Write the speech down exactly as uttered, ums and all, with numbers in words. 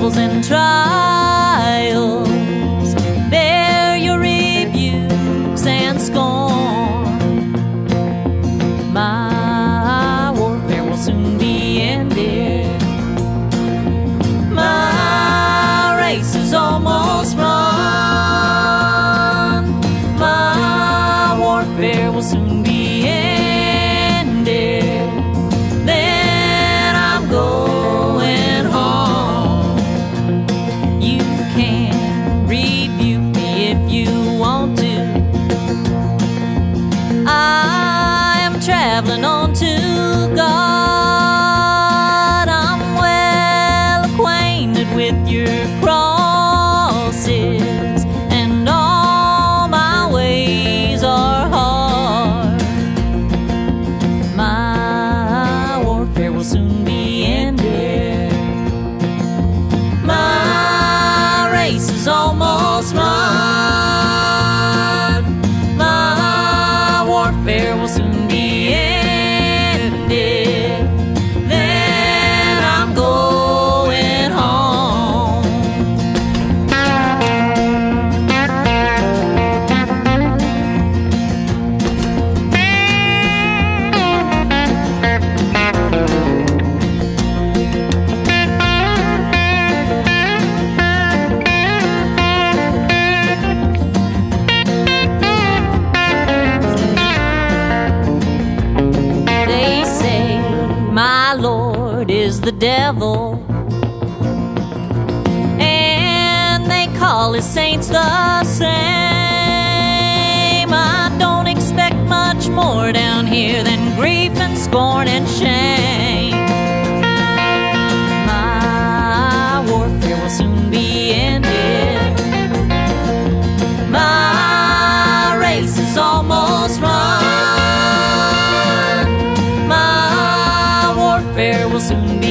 troubles and trials, bear your rebukes and scorn. My warfare will soon be ended. My race is almost run. My warfare will soon be ended. Then I'm going home. You can rebuke me if you want to. I am traveling on to God. I'm well acquainted with your crosses, and all my ways are hard. My warfare will soon be ended. My race is almost run. My warfare will soon be ended. Then I'm going home. They say my Lord is the devil, and they call his saints the same. I don't expect much more down here than grief and scorn and shame. My warfare will soon be ended. My race is almost run. My warfare will soon be